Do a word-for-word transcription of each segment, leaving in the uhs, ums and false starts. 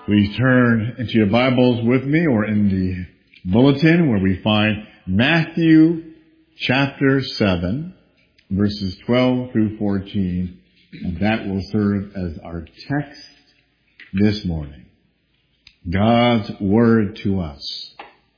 Please turn into your Bibles with me or in the bulletin where we find Matthew chapter seven, verses twelve through fourteen, and that will serve as our text this morning. God's Word to us.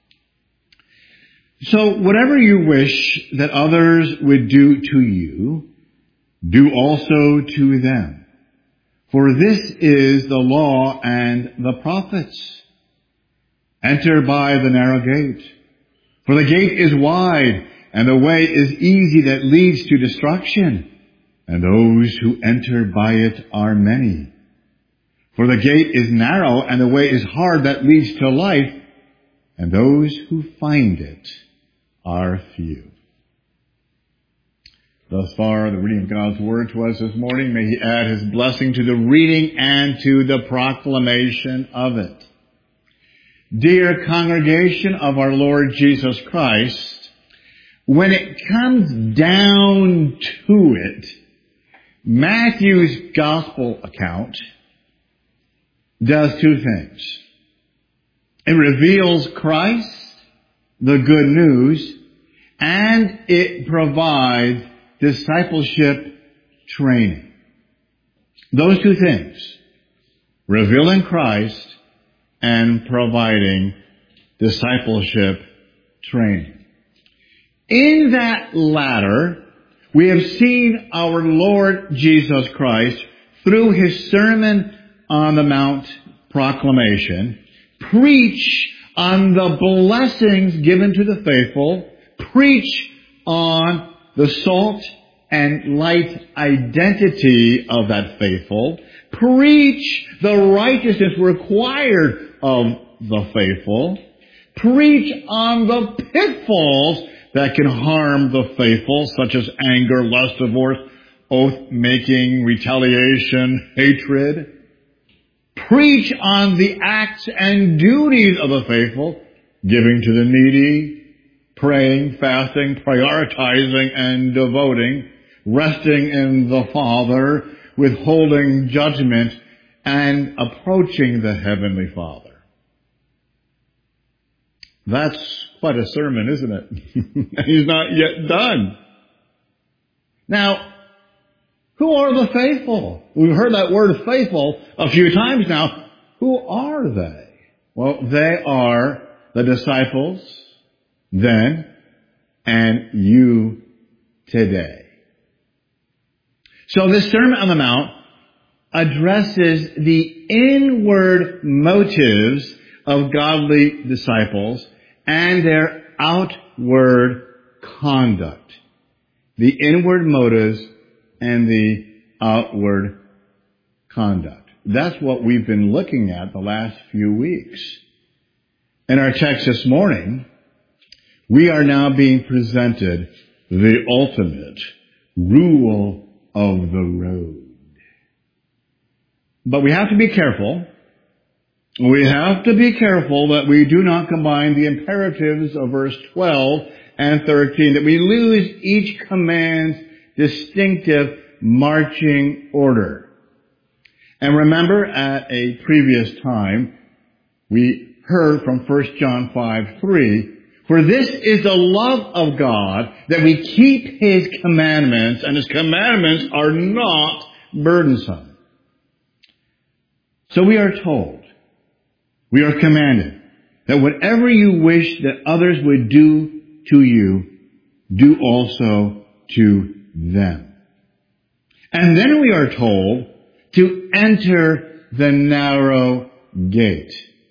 So whatever you wish that others would do to you, do also to them. For this is the law and the prophets. Enter by the narrow gate. For the gate is wide, and the way is easy that leads to destruction, and those who enter by it are many. For the gate is narrow, and the way is hard that leads to life, and those who find it are few. Thus far, the reading of God's Word to us this morning. May He add His blessing to the reading and to the proclamation of it. Dear congregation of our Lord Jesus Christ, when it comes down to it, Matthew's Gospel account does two things. It reveals Christ, the good news, and it provides discipleship training. Those two things, revealing Christ and providing discipleship training. In that latter, we have seen our Lord Jesus Christ, through His Sermon on the Mount proclamation, preach on the blessings given to the faithful, preach on the salt and light identity of that faithful, preach the righteousness required of the faithful, preach on the pitfalls that can harm the faithful, such as anger, lust, divorce, oath-making, retaliation, hatred. Preach on the acts and duties of the faithful, giving to the needy, praying, fasting, prioritizing, and devoting, resting in the Father, withholding judgment, and approaching the Heavenly Father. That's quite a sermon, isn't it? He's not yet done. Now, who are the faithful? We've heard that word faithful a few times now. Who are they? Well, they are the disciples then and you today. So this Sermon on the Mount addresses the inward motives of godly disciples and their outward conduct. The inward motives and the outward conduct. That's what we've been looking at the last few weeks. In our text this morning, we are now being presented the ultimate rule of the road. But we have to be careful. We have to be careful that we do not combine the imperatives of verse twelve and thirteen, that we lose each command's distinctive marching order. And remember, at a previous time, we heard from First John five three, for this is the love of God, that we keep His commandments, and His commandments are not burdensome. So we are told, we are commanded, that whatever you wish that others would do to you, do also to them. And then we are told to enter the narrow gate.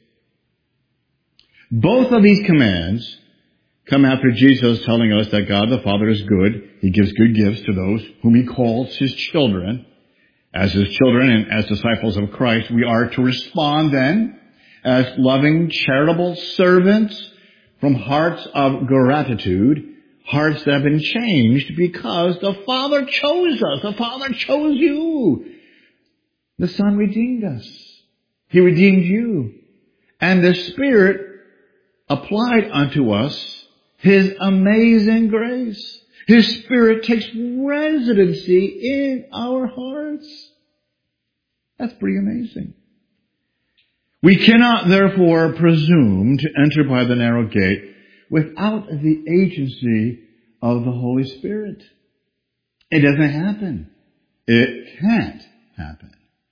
Both of these commands come after Jesus telling us that God the Father is good. He gives good gifts to those whom He calls His children. As His children and as disciples of Christ, we are to respond then as loving, charitable servants from hearts of gratitude, hearts that have been changed because the Father chose us. The Father chose you. The Son redeemed us. He redeemed you. And the Spirit applied unto us His amazing grace. His Spirit takes residency in our hearts. That's pretty amazing. We cannot therefore presume to enter by the narrow gate without the agency of the Holy Spirit. It doesn't happen. It can't happen.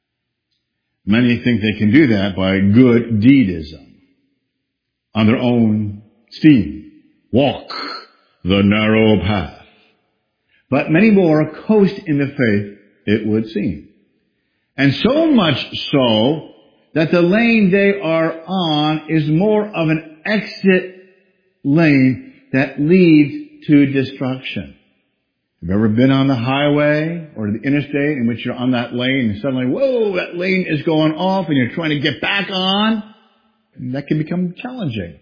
Many think they can do that by good deedism, on their own steam. Walk the narrow path. But many more coast in the faith, it would seem. And so much so that the lane they are on is more of an exit lane that leads to destruction. Have you ever been on the highway or the interstate in which you're on that lane and suddenly, whoa, that lane is going off and you're trying to get back on? And that can become challenging.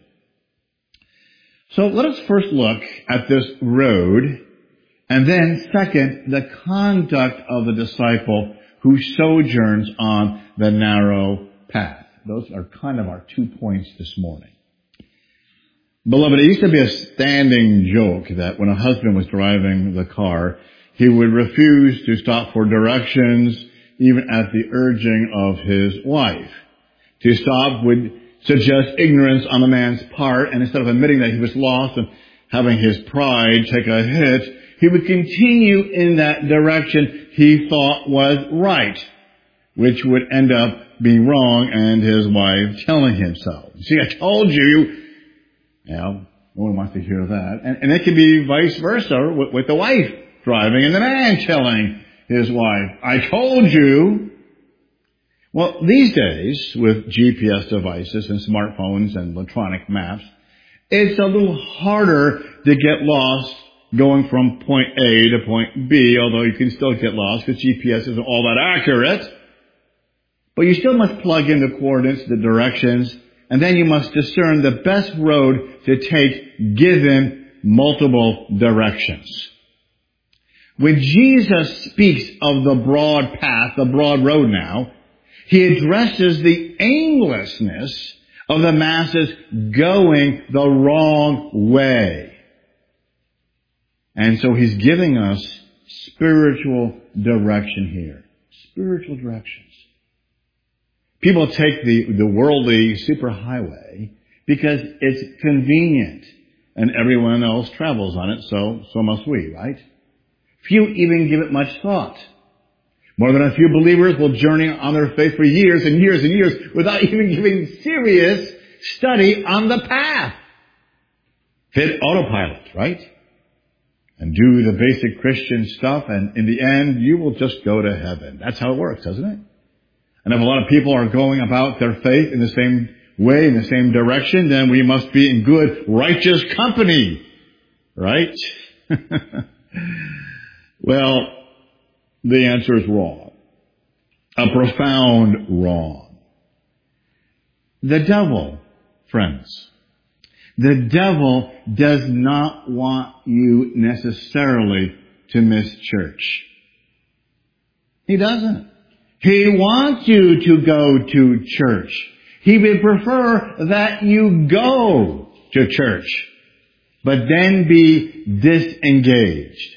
So let us first look at this road, and then second, the conduct of the disciple who sojourns on the narrow path. Those are kind of our two points this morning. Beloved, it used to be a standing joke that when a husband was driving the car, he would refuse to stop for directions even at the urging of his wife. To stop would suggest ignorance on the man's part, and instead of admitting that he was lost and having his pride take a hit, he would continue in that direction he thought was right, which would end up being wrong and his wife telling him so. See, I told you. You know, no one wants to hear that. And, and it can be vice versa with, with the wife driving and the man telling his wife, I told you. Well, these days, with G P S devices and smartphones and electronic maps, it's a little harder to get lost going from point A to point B, although you can still get lost because G P S isn't all that accurate. But you still must plug in the coordinates, the directions, and then you must discern the best road to take given multiple directions. When Jesus speaks of the broad path, the broad road now, he addresses the aimlessness of the masses going the wrong way. And so he's giving us spiritual direction here. Spiritual directions. People take the, the worldly superhighway because it's convenient and everyone else travels on it, so, so must we, right? Few even give it much thought. More than a few believers will journey on their faith for years and years and years without even giving serious study on the path. Hit autopilot, right? And do the basic Christian stuff, and in the end, you will just go to heaven. That's how it works, doesn't it? And if a lot of people are going about their faith in the same way, in the same direction, then we must be in good, righteous company. Right? Well, the answer is wrong. A profound wrong. The devil, friends, the devil does not want you necessarily to miss church. He doesn't. He wants you to go to church. He would prefer that you go to church, but then be disengaged.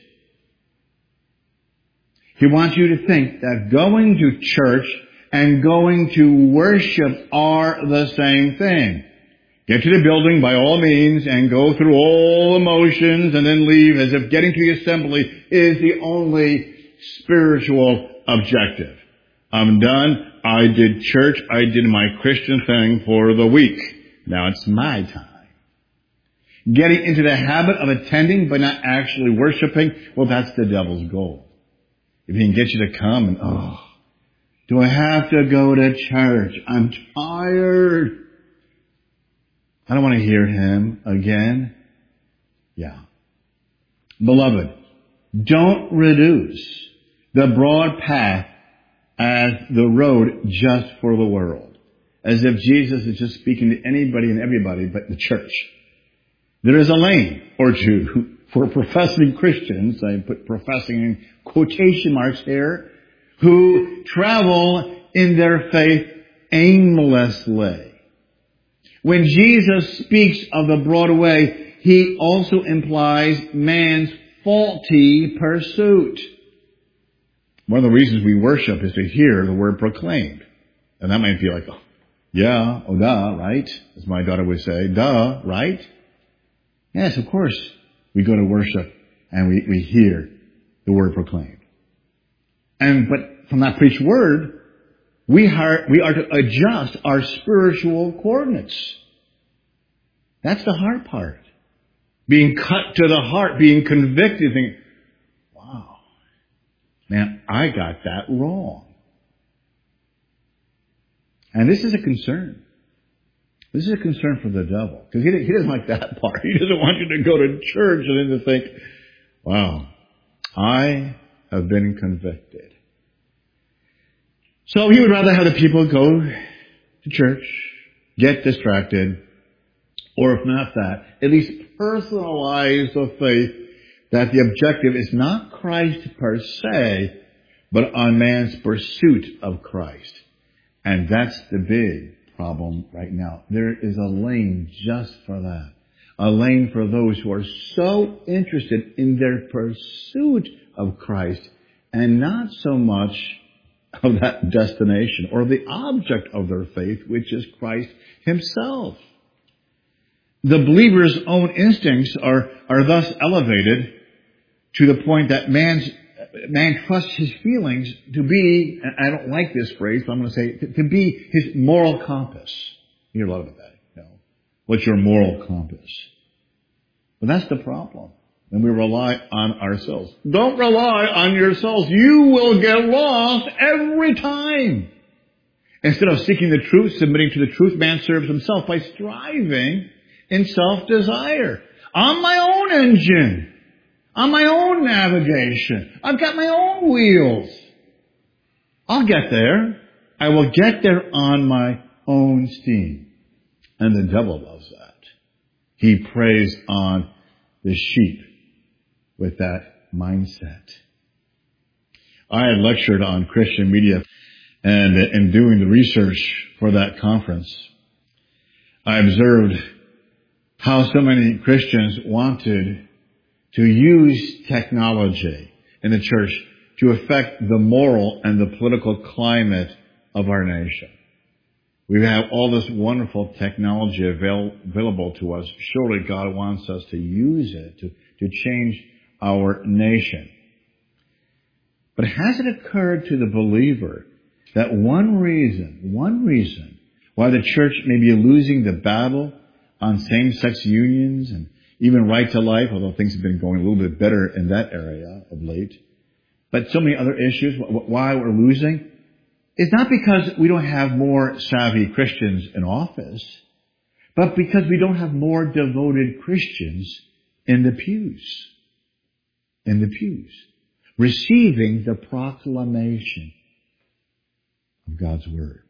He wants you to think that going to church and going to worship are the same thing. Get to the building by all means and go through all the motions and then leave as if getting to the assembly is the only spiritual objective. I'm done. I did church. I did my Christian thing for the week. Now it's my time. Getting into the habit of attending but not actually worshiping, well, that's the devil's goal. If he can get you to come and, oh, do I have to go to church? I'm tired. I don't want to hear him again. Yeah. Beloved, don't reduce the broad path as the road just for the world, as if Jesus is just speaking to anybody and everybody but the church. There is a lane or two for professing Christians, I put professing in quotation marks here, who travel in their faith aimlessly. When Jesus speaks of the broad way, he also implies man's faulty pursuit. One of the reasons we worship is to hear the word proclaimed. And that might be like, oh, Yeah, oh duh, right? As my daughter would say, duh, right? Yes, of course. We go to worship and we, we hear the word proclaimed. And, but from that preached word, we are, we are to adjust our spiritual coordinates. That's the hard part. Being cut to the heart, being convicted, thinking, wow, man, I got that wrong. And this is a concern. This is a concern for the devil. Because he, he doesn't like that part. He doesn't want you to go to church and then to think, wow, I have been convicted. So he would rather have the people go to church, get distracted, or if not that, at least personalize the faith that the objective is not Christ per se, but on man's pursuit of Christ. And that's the big problem right now. There is a lane just for that. A lane for those who are so interested in their pursuit of Christ and not so much of that destination or the object of their faith, which is Christ himself. The believer's own instincts are, are thus elevated to the point that man's, man trusts his feelings to be, and I don't like this phrase, but I'm going to say, to, to be his moral compass. You hear a lot about that. You know, what's your moral compass? But that's the problem. And we rely on ourselves. Don't rely on yourselves. You will get lost every time. Instead of seeking the truth, submitting to the truth, man serves himself by striving in self-desire. On my own engine. On my own navigation. I've got my own wheels. I'll get there. I will get there on my own steam. And the devil loves that. He preys on the sheep with that mindset. I had lectured on Christian media, and in doing the research for that conference, I observed how so many Christians wanted to use technology in the church to affect the moral and the political climate of our nation. We have all this wonderful technology avail- available to us. Surely God wants us to use it to, to change our nation. But has it occurred to the believer that one reason, one reason why the church may be losing the battle on same-sex unions and even right to life, although things have been going a little bit better in that area of late, but so many other issues, why we're losing, is not because we don't have more savvy Christians in office, but because we don't have more devoted Christians in the pews. In the pews. Receiving the proclamation of God's Word.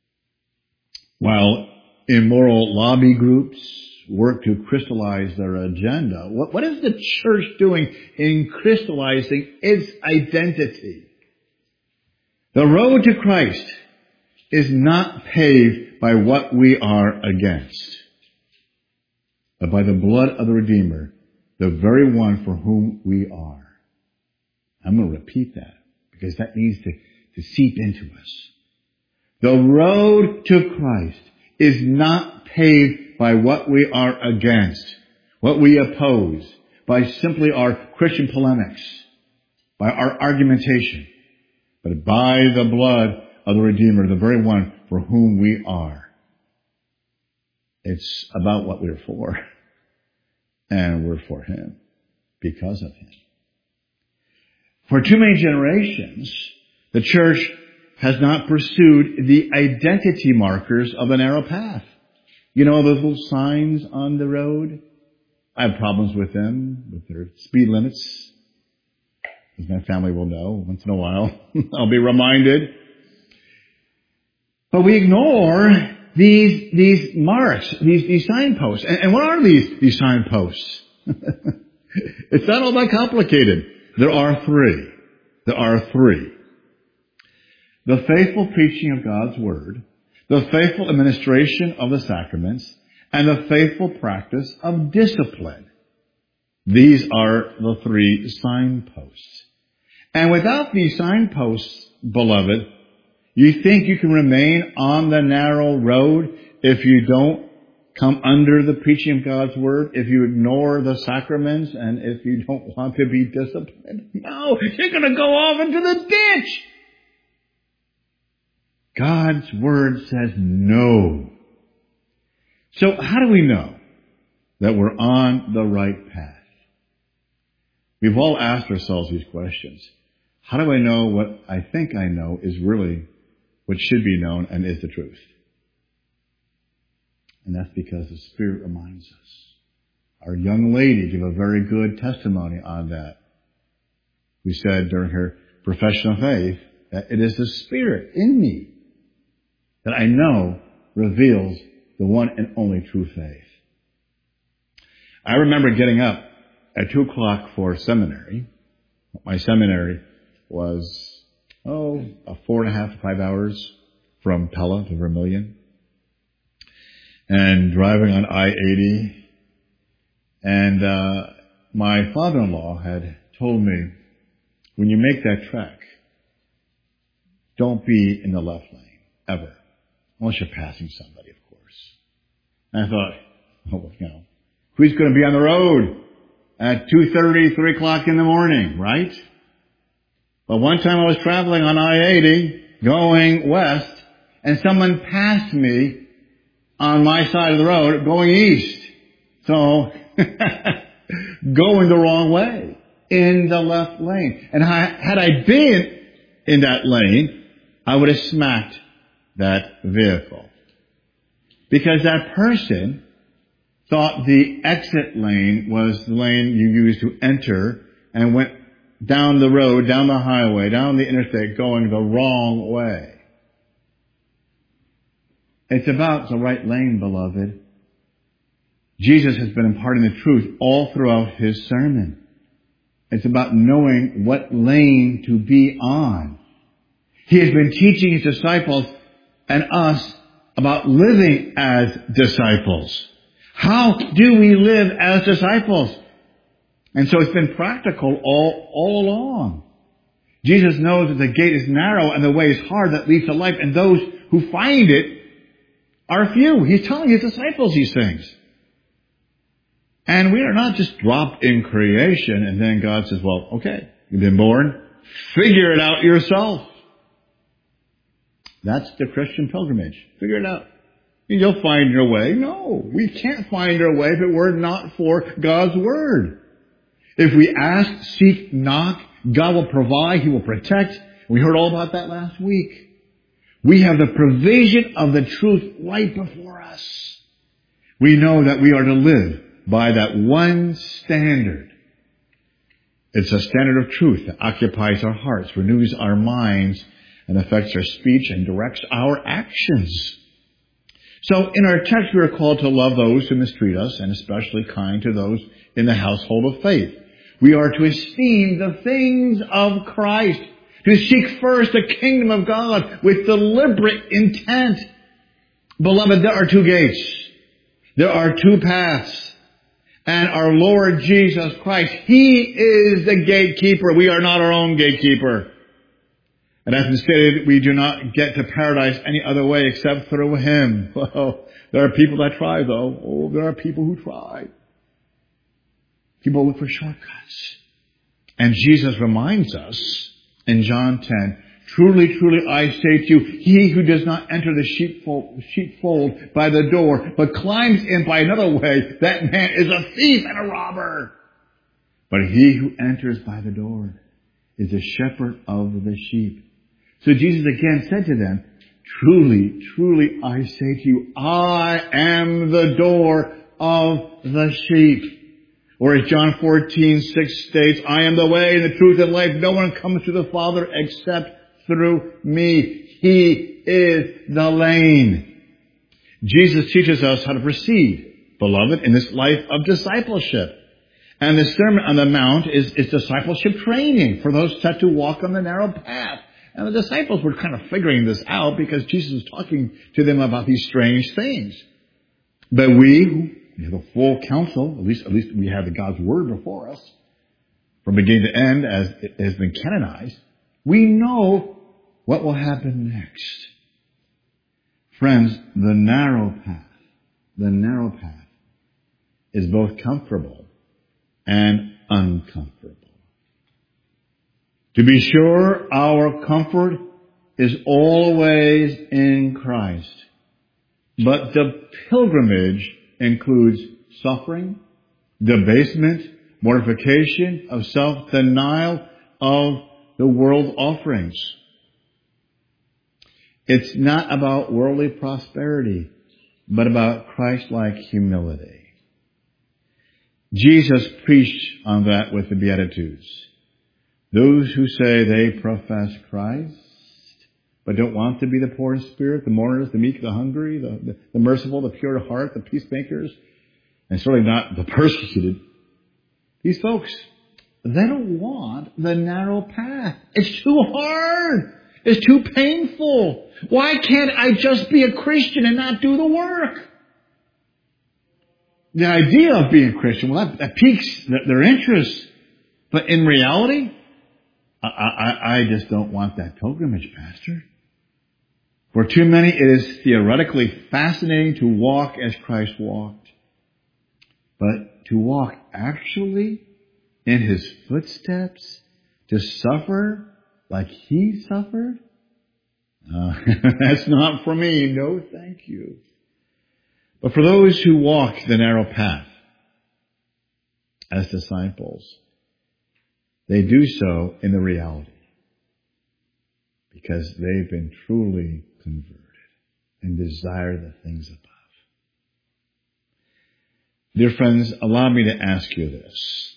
While immoral lobby groups work to crystallize their agenda, what, what is the church doing in crystallizing its identity? The road to Christ is not paved by what we are against, but by the blood of the Redeemer, the very one for whom we are. I'm going to repeat that because that needs to, to seep into us. The road to Christ is not paved by what we are against, what we oppose, by simply our Christian polemics, by our argumentation, but by the blood of the Redeemer, the very one for whom we are. It's about what we're for. And we're for Him because of Him. For too many generations, the church has not pursued the identity markers of the narrow path. You know those little signs on the road? I have problems with them, with their speed limits. As my family will know, once in a while, I'll be reminded. But we ignore these, these marks, these, these signposts. And, and what are these, these signposts? It's not all that complicated. There are three. There are three. The faithful preaching of God's Word, the faithful administration of the sacraments, and the faithful practice of discipline. These are the three signposts. And without these signposts, beloved, You think you can remain on the narrow road if you don't come under the preaching of God's Word, if you ignore the sacraments, and if you don't want to be disciplined? No, you're going to go off into the ditch. God's Word says no. So how do we know that we're on the right path? We've all asked ourselves these questions. How do I know what I think I know is really what should be known and is the truth? And that's because the Spirit reminds us. Our young lady gave a very good testimony on that. We said during her profession of faith that it is the Spirit in me that I know reveals the one and only true faith. I remember getting up at two o'clock for seminary. My seminary was, oh, a four and a half to five hours from Pella to Vermilion. And driving on I eighty. And uh my father-in-law had told me, when you make that trek, don't be in the left lane, ever. Unless you're passing somebody, of course. And I thought, oh, you know, who's going to be on the road at two thirty, three o'clock in the morning, right? But one time I was traveling on I eighty, going west, and someone passed me on my side of the road, going east. So, going the wrong way, in the left lane. And I, had I been in that lane, I would have smacked that vehicle. Because that person thought the exit lane was the lane you used to enter and went down the road, down the highway, down the interstate, going the wrong way. It's about the right lane, beloved. Jesus has been imparting the truth all throughout his sermon. It's about knowing what lane to be on. He has been teaching his disciples and us about living as disciples. How do we live as disciples? And so it's been practical all, all along. Jesus knows that the gate is narrow and the way is hard that leads to life, and those who find it are few. He's telling his disciples these things. And we are not just dropped in creation and then God says, well, okay, you've been born, figure it out yourself. That's the Christian pilgrimage. Figure it out. You'll find your way. No, we can't find our way if it were not for God's Word. If we ask, seek, knock, God will provide, He will protect. We heard all about that last week. We have the provision of the truth right before us. We know that we are to live by that one standard. It's a standard of truth that occupies our hearts, renews our minds, and affects our speech and directs our actions. So in our text, we are called to love those who mistreat us, and especially kind to those in the household of faith. We are to esteem the things of Christ, to seek first the kingdom of God with deliberate intent. Beloved, there are two gates. There are two paths. And our Lord Jesus Christ, He is the gatekeeper. We are not our own gatekeeper. And as stated, we do not get to paradise any other way except through Him. Well, there are people that try, though. Oh, there are people who try. People look for shortcuts. And Jesus reminds us in John ten, truly, truly, I say to you, he who does not enter the sheepfold, sheepfold by the door, but climbs in by another way, that man is a thief and a robber. But he who enters by the door is a shepherd of the sheep. So Jesus again said to them, truly, truly, I say to you, I am the door of the sheep. Or as John fourteen six states, I am the way and the truth and life. No one comes to the Father except through me. He is the lane. Jesus teaches us how to proceed, beloved, in this life of discipleship. And the Sermon on the Mount is, is discipleship training for those set to walk on the narrow path. And the disciples were kind of figuring this out because Jesus was talking to them about these strange things. But we, we have a full counsel, at least, at least we have the God's Word before us, from beginning to end as it has been canonized. We know what will happen next? Friends, the narrow path, the narrow path is both comfortable and uncomfortable. To be sure, our comfort is always in Christ. But the pilgrimage includes suffering, debasement, mortification of self-denial of the world offerings. It's not about worldly prosperity, but about Christ-like humility. Jesus preached on that with the Beatitudes. Those who say they profess Christ, but don't want to be the poor in spirit, the mourners, the meek, the hungry, the, the, the merciful, the pure of heart, the peacemakers, and certainly not the persecuted. These folks, they don't want the narrow path. It's too hard. It's too painful. Why can't I just be a Christian and not do the work? The idea of being a Christian, well, that, that piques their interest. But in reality, I, I, I just don't want that pilgrimage, Pastor. For too many, it is theoretically fascinating to walk as Christ walked. But to walk actually in His footsteps, to suffer like He suffered, uh, that's not for me. No, thank you. But for those who walk the narrow path as disciples, they do so in the reality because they've been truly converted and desire the things above. Dear friends, allow me to ask you this.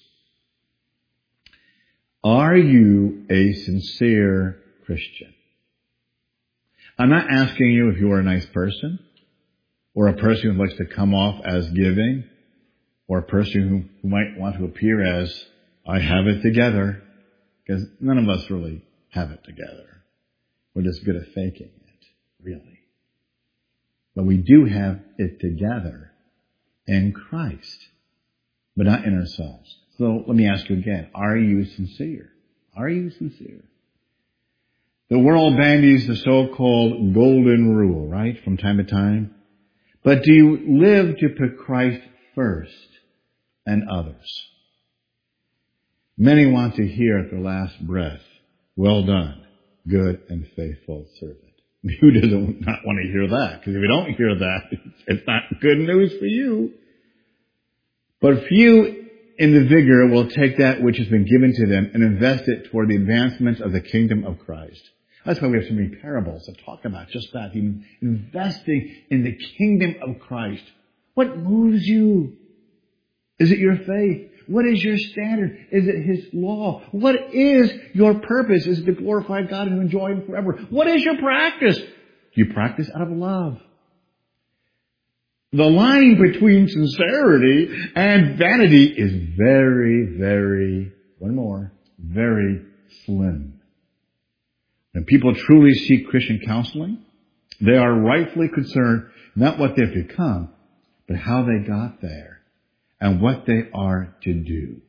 Are you a sincere Christian? I'm not asking you if you are a nice person, or a person who likes to come off as giving, or a person who, who might want to appear as, I have it together, because none of us really have it together. We're just good at faking it, really. But we do have it together in Christ, but not in ourselves. So let me ask you again, are you sincere? Are you sincere? The world bandies the so-called golden rule, right, from time to time. But do you live to put Christ first and others? Many want to hear at their last breath, well done, good and faithful servant. Who doesn't not want to hear that? Because if you don't hear that, it's not good news for you. But few in the vigor will take that which has been given to them and invest it toward the advancement of the kingdom of Christ. That's why we have so many parables that talk about just that, investing in the kingdom of Christ. What moves you? Is it your faith? What is your standard? Is it His law? What is your purpose? Is it to glorify God and to enjoy Him forever? What is your practice? Do you practice out of love? The line between sincerity and vanity is very, very, one more, very slim. When people truly seek Christian counseling, they are rightfully concerned not what they've become, but how they got there and what they are to do.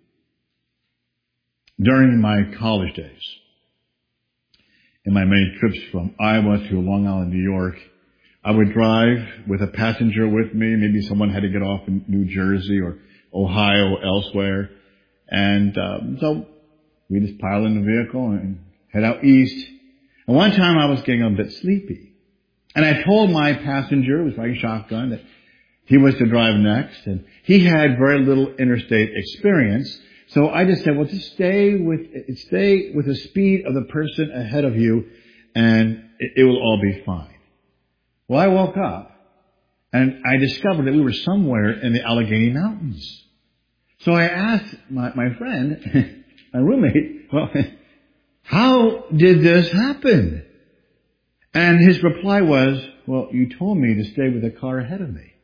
During my college days, in my many trips from Iowa to Long Island, New York, I would drive with a passenger with me. Maybe someone had to get off in New Jersey or Ohio, elsewhere. And um, so we just pile in the vehicle and head out east. And one time I was getting a bit sleepy. And I told my passenger, who was riding shotgun, that he was to drive next. And he had very little interstate experience. So I just said, well, just stay with, stay with the speed of the person ahead of you and it, it will all be fine. Well, I woke up and I discovered that we were somewhere in the Allegheny Mountains. So I asked my, my friend, my roommate, well, how did this happen? And his reply was, well, you told me to stay with the car ahead of me.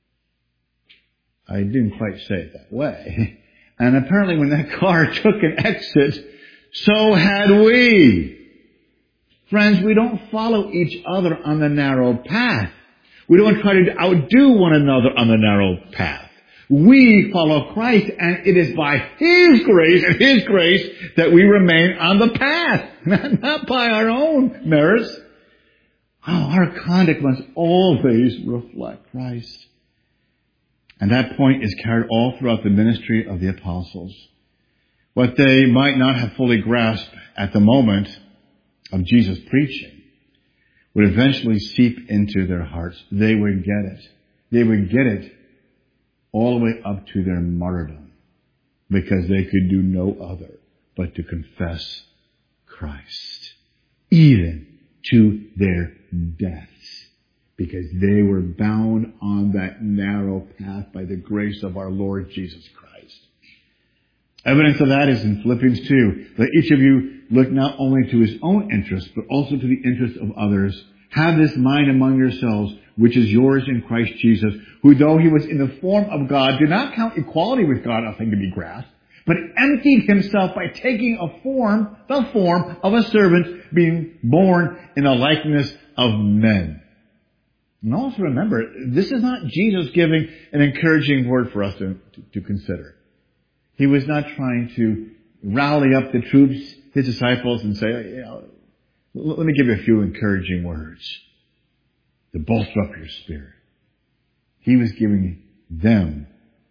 I didn't quite say it that way. And apparently when that car took an exit, so had we. Friends, we don't follow each other on the narrow path. We don't try to outdo one another on the narrow path. We follow Christ, and it is by His grace and His grace that we remain on the path, not, not by our own merits. Oh, our conduct must always reflect Christ. And that point is carried all throughout the ministry of the apostles. What they might not have fully grasped at the moment of Jesus' preaching would eventually seep into their hearts. They would get it. They would get it all the way up to their martyrdom, because they could do no other but to confess Christ, even to their deaths, because they were bound on that narrow path by the grace of our Lord Jesus Christ. Evidence of that is in Philippians two. Let each of you look not only to his own interest, but also to the interest of others. Have this mind among yourselves, which is yours in Christ Jesus, who though he was in the form of God, did not count equality with God a thing to be grasped, but emptied himself by taking a form, the form of a servant, being born in the likeness of men. And also remember, this is not Jesus giving an encouraging word for us to, to, to consider. He was not trying to rally up the troops, his disciples, and say, you know, let me give you a few encouraging words to bolster up your spirit. He was giving them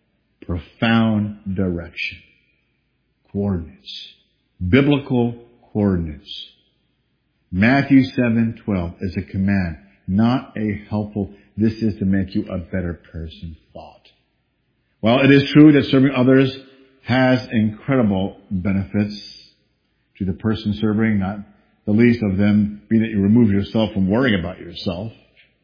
profound direction, coordinates, biblical coordinates. Matthew seven twelve is a command, not a helpful, this is to make you a better person thought. While it is true that serving others has incredible benefits to the person serving, not the least of them being that you remove yourself from worrying about yourself,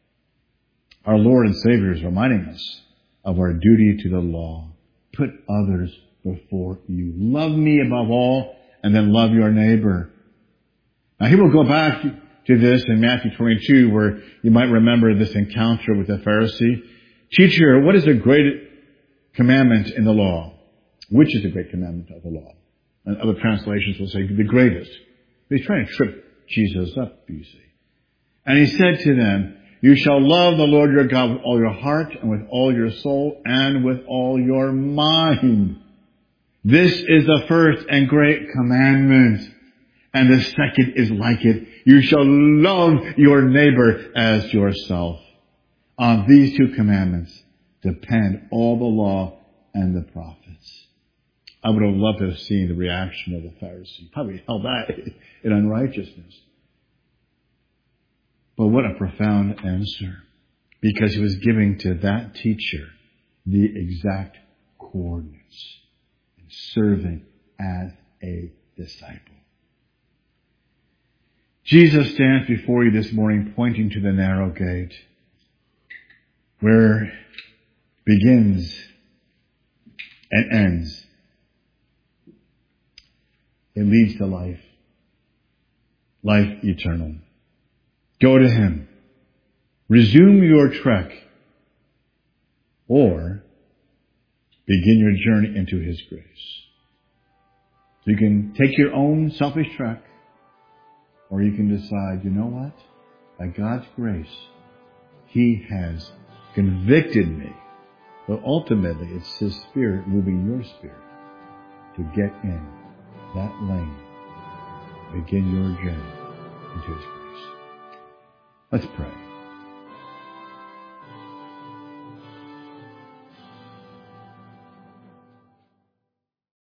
our Lord and Savior is reminding us of our duty to the law. Put others before you. Love me above all, and then love your neighbor. Now he will go back to this in Matthew twenty-two, where you might remember this encounter with the Pharisee. Teacher, what is the great commandment in the law? Which is the great commandment of the law? And other translations will say the greatest. He's trying to trip Jesus up, you see. And he said to them, you shall love the Lord your God with all your heart and with all your soul and with all your mind. This is the first and great commandment. And the second is like it. You shall love your neighbor as yourself. On these two commandments depend all the law and the prophets. I would have loved to have seen the reaction of the Pharisee. Probably held that in unrighteousness. But what a profound answer. Because he was giving to that teacher the exact coordinates in serving as a disciple. Jesus stands before you this morning pointing to the narrow gate where begins and ends. It leads to life. Life eternal. Go to him. Resume your trek. Or begin your journey into his grace. So you can take your own selfish trek, or you can decide, you know what? By God's grace, he has convicted me. But ultimately, it's his Spirit moving your spirit to get in that lane. Begin your journey into his grace. Let's pray.